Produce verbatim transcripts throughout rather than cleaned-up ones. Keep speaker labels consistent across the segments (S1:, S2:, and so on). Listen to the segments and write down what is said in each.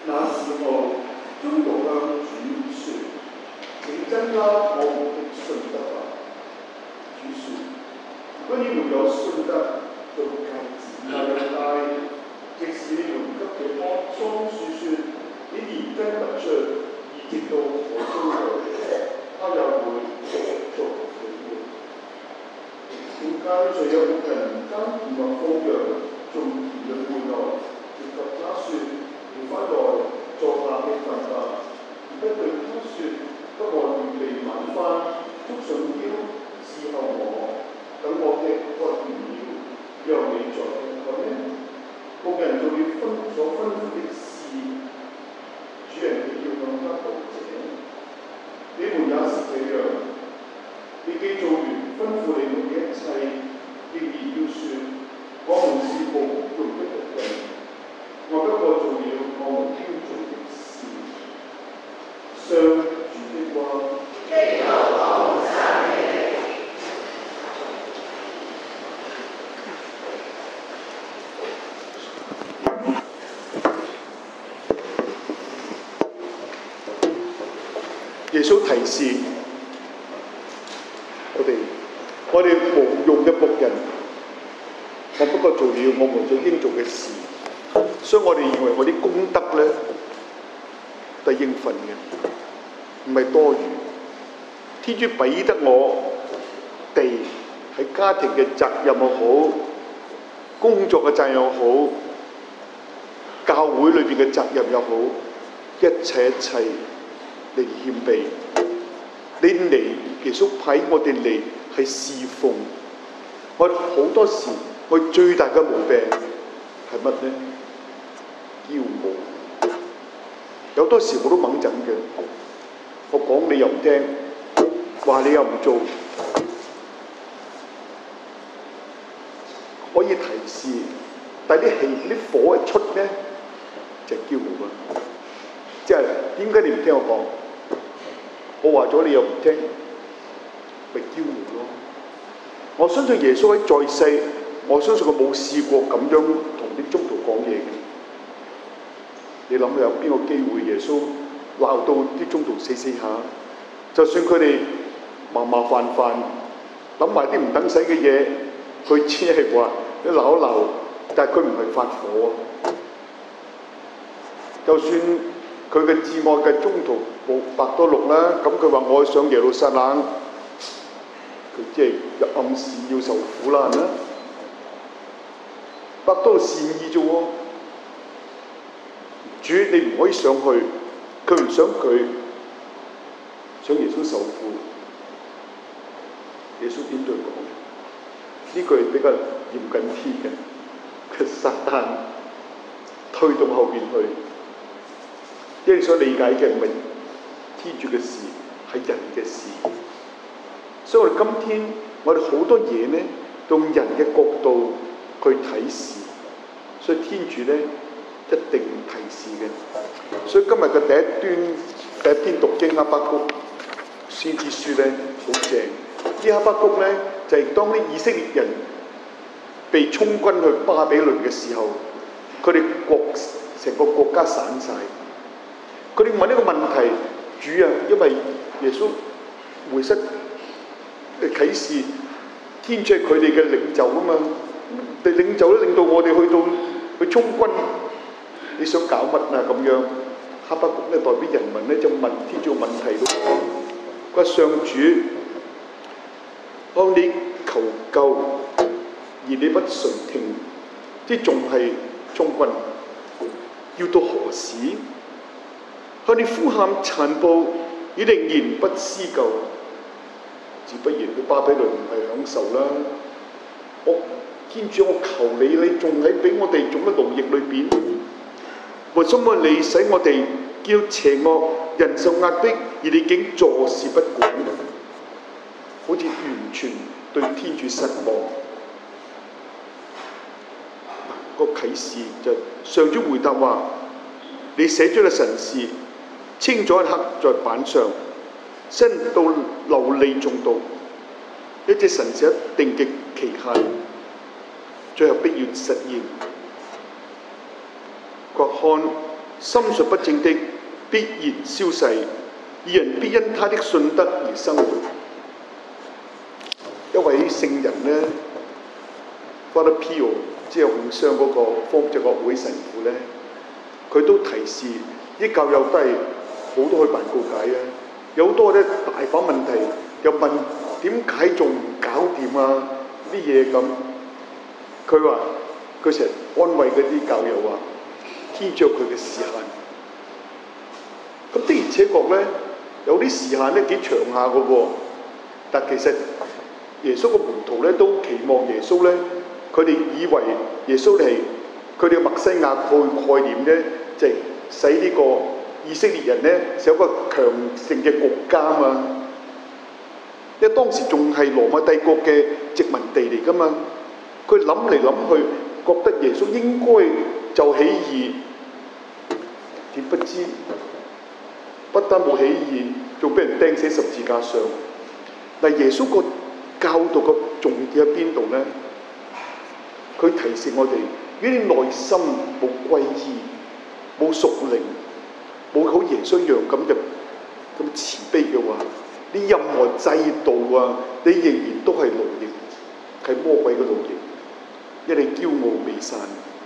S1: 那時候，中途向主說：請增加我們的信德吧。主說：如果你們有信德，就如鴿子那樣大，即使你們給這棵桑樹說：你連根拔出，移植到我中來，他又會做你們。點解最有僕人耕田或放羊，從田裏回來，直及他說：你翻來坐下吃飯吧，而不對他說：給我預備晚飯，束上腰，伺候我，等我吃喝完了，讓你再吃喝呢？僕人做了吩所吩咐的事，主人亦要向他道謝。你們也是這樣，你既做完吩咐你們的一切，仍然要說：我們是無用的僕人，我不過做了我們應做的事。上主的話。基督我們讚美你。耶穌提示我哋，我哋無用嘅僕人，我不過做了我們最應做嘅事，所以我哋認為我啲功德咧都係應份嘅，唔係多餘。天主俾得我哋喺家庭嘅責任又好，工作嘅責任又好，教會裏邊嘅責任又好，一切一切。你謙卑，你嚟耶穌派我哋嚟係侍奉。我好多時我最大嘅毛病係乜呢？驕傲。有多時我都猛震嘅，我講你又唔聽，話你又唔做。可以提示，但係啲氣啲火一出呢，就係驕傲啦。即係點解你唔聽我講？我話咗你又唔聽，咪驕傲咯。我相信耶穌喺在世，我相信佢冇試過咁樣同啲宗徒講嘢嘅。你諗下有邊個機會耶穌鬧到啲宗徒死死下？就算佢哋麻麻煩煩諗埋啲唔等使嘅嘢，佢只係話你鬧一鬧，但係佢唔係發火啊。就算佢嘅至愛嘅宗徒冇伯多祿啦，咁佢話我上耶路撒冷，佢即係暗示要受苦難啦。伯多祿善意啫喎，主你唔可以上去，佢唔想佢想耶穌受苦。耶穌點對講？呢句比較嚴謹啲嘅，佢撒旦推動後邊去。因為所理解嘅唔係天主嘅事，係人嘅事。所以我哋今天我哋好多嘢呢，用人嘅角度去睇事，所以天主咧一定提示嘅。所以今日嘅第一端第一篇讀經哈巴谷先知書咧好正。呢哈巴谷咧就係、是、當啲以色列人被充軍去巴比倫嘅時候，佢哋國成個國家散晒。佢哋問呢個問題，主啊，因為耶穌回室嘅啟示，天主係佢哋嘅領袖啊嘛，你領袖都令到我哋去到去充軍，你想搞乜啊咁樣？哈巴谷咧代表人民咧就問天主個問題咯。佢話上主，向你求救，而你不垂聽，即仲係充軍，要到何時？向你呼喊殘暴，你仍然不施救，自不然去巴比倫唔係享受啦。我天主，我求你，你仲喺俾我哋做乜奴役裏邊？為什麼你使我哋叫邪惡人受壓迫，而你竟坐視不管？好似完全對天主失望。個啟示就上主回答話：你寫咗嘅神事，清咗一刻在板上，伸到流利重度，一隻神事一定嘅期限，最後必然實現。佢看心術不正的必然消逝，義人必因他的信德而生活。一位聖人呢 Father Pio 即係紅箱嗰個方濟各會神父呢，佢都提示啲教友都係好多去辦告解啊，有好多咧大把問題，又問點解仲唔搞掂啊啲嘢咁。佢話佢成日安慰嗰啲教友話，天主有佢嘅時限。咁的而且確咧，有啲時限咧幾長下嘅喎。但其實耶穌嘅門徒咧都期望耶穌咧，佢哋以為耶穌係佢哋嘅默西亞概概念咧，就係、使呢個以色列人咧有一個強盛嘅國家啊嘛。因為當時仲係羅馬帝國嘅殖民地嚟噶嘛，佢諗嚟諗去，覺得耶穌應該就起義，點不知不單冇起義，仲俾人釘死十字架上。但耶穌個教導嘅重點喺邊度呢？佢提醒我哋，如果你內心冇歸依、冇屬靈、冇好耶穌一樣咁嘅咁慈悲嘅話，你任何制度啊，你仍然都係奴役，係魔鬼嘅奴役，一定驕傲未散。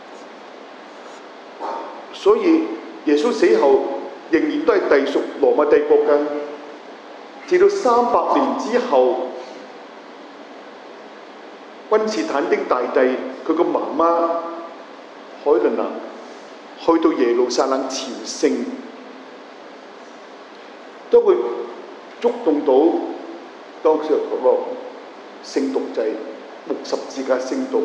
S1: 所以耶穌死後仍然都係隸屬羅馬帝國㗎，直到三百年之後，君士坦丁大帝佢個媽媽海倫娜去到耶路撒冷朝聖，都會觸動到當時嗰個聖髑祭木十字架聖髑。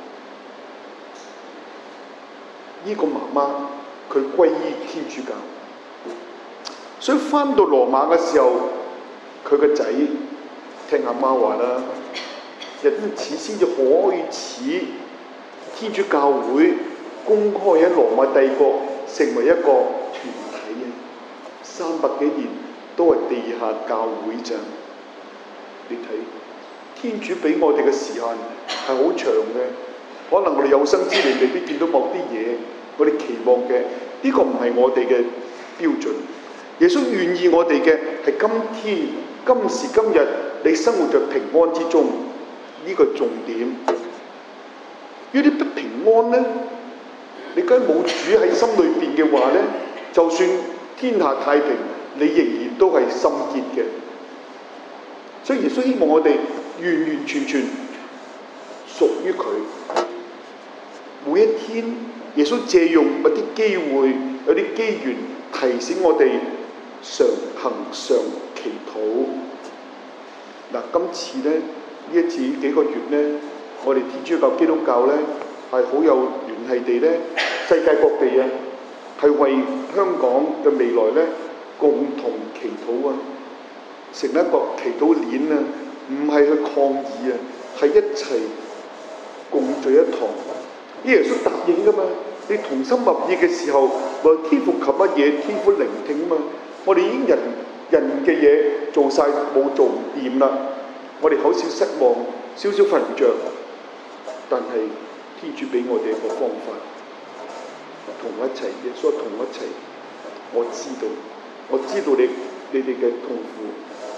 S1: 呢、這個媽媽佢歸依天主教，所以翻到羅馬嘅時候，佢個仔聽阿媽話啦，因此先至可以似天主教會公開喺羅馬帝國成為一個團體嘅，三百幾年都係地下教會咋。你睇天主俾我哋嘅時限係好長嘅，可能我哋有生之年未必見到某啲嘢，我哋期望嘅呢、這個唔係我哋嘅標準。耶穌願意我哋嘅係今天今時今日你生活在平安之中，呢、這個重點。如果你不平安呢，你梗係冇主喺心裏邊嘅話呢，就算天下太平，你仍然都係心結嘅。所以耶穌希望我哋完完全全屬於佢。每一天，耶穌借用一啲機會、有啲機緣提醒我哋常行常祈禱。嗱，今次呢，呢一次幾個月呢，我哋天主教基督教呢係好有聯繫地呢，世界各地啊係為香港嘅未來呢共同祈禱啊，成一個祈禱鏈啊，唔係去抗議啊，係一齊共聚一堂。耶穌答應噶嘛，你同心合意嘅時候，話天父求乜嘢，天父聆聽啊嘛。我哋已經人人嘅嘢做晒，冇做唔掂啦，我哋好少失望，少少瞓唔着。但係天主俾我哋一個方法，同一齊，耶穌同一齊。我知道，我知道你你哋嘅痛苦。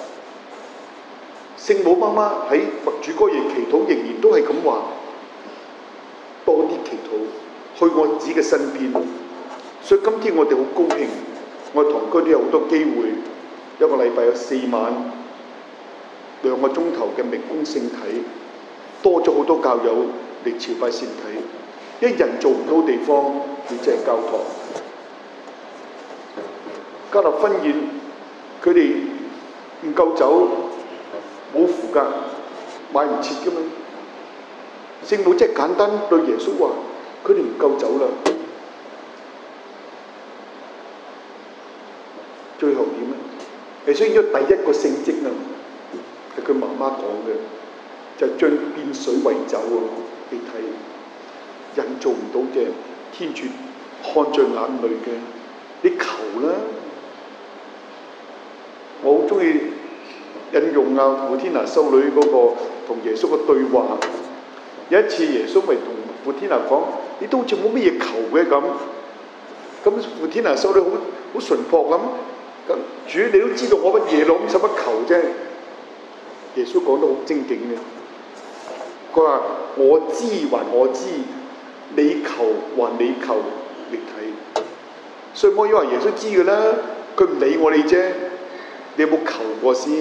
S1: 聖母媽媽喺佛主歌夜祈禱，仍然都係咁話，多啲祈禱，去我子嘅身邊。所以今天我哋好高興，我堂區都有好多機會，一個禮拜有四晚兩個鐘頭嘅明供聖體，多咗好多教友嚟朝拜聖體。因為人做唔到地方，你就係教堂。加納婚宴，佢哋唔夠酒，冇符㗎，買唔切㗎嘛。聖母即係簡單對耶穌話：佢哋唔夠酒啦。最後點咧？耶穌應該第一個聖蹟啊，係佢媽媽講嘅，就係將變水為酒啊！你睇，人做唔到嘅，天主看在眼裏嘅，你求啦！我好中意引用啊傅天娜修女嗰個同耶穌嘅對話。有一次耶穌咪同傅天娜講：你都好似冇乜嘢求嘅咁。 咁傅天娜修女好好純樸咁，咁主你都知道我乜嘢咯，咁使乜求啫？耶穌講得好精警嘅，佢話我知還我知，你求還你求，你睇。所以摩依話耶穌知嘅啦，佢唔理我哋啫。你有冇求過先？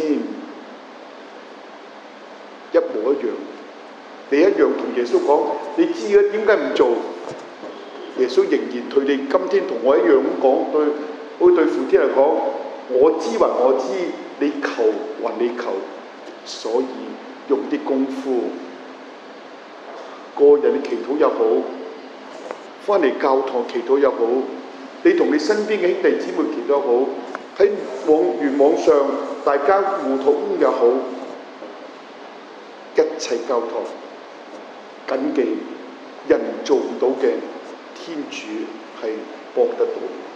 S1: 一模一樣，你一樣同耶穌講，你知嘅點解唔做？耶穌仍然對你今天同我一樣咁講，對好似對傅天娜講，我知還我知，你求還你求，所以用啲功夫，個人祈禱又好，翻嚟教堂祈禱又好，你同你身邊嘅兄弟姊妹祈禱又好，喺網願網上大家互禱又好，一切交託，謹記人做唔到嘅，天主係幫得到。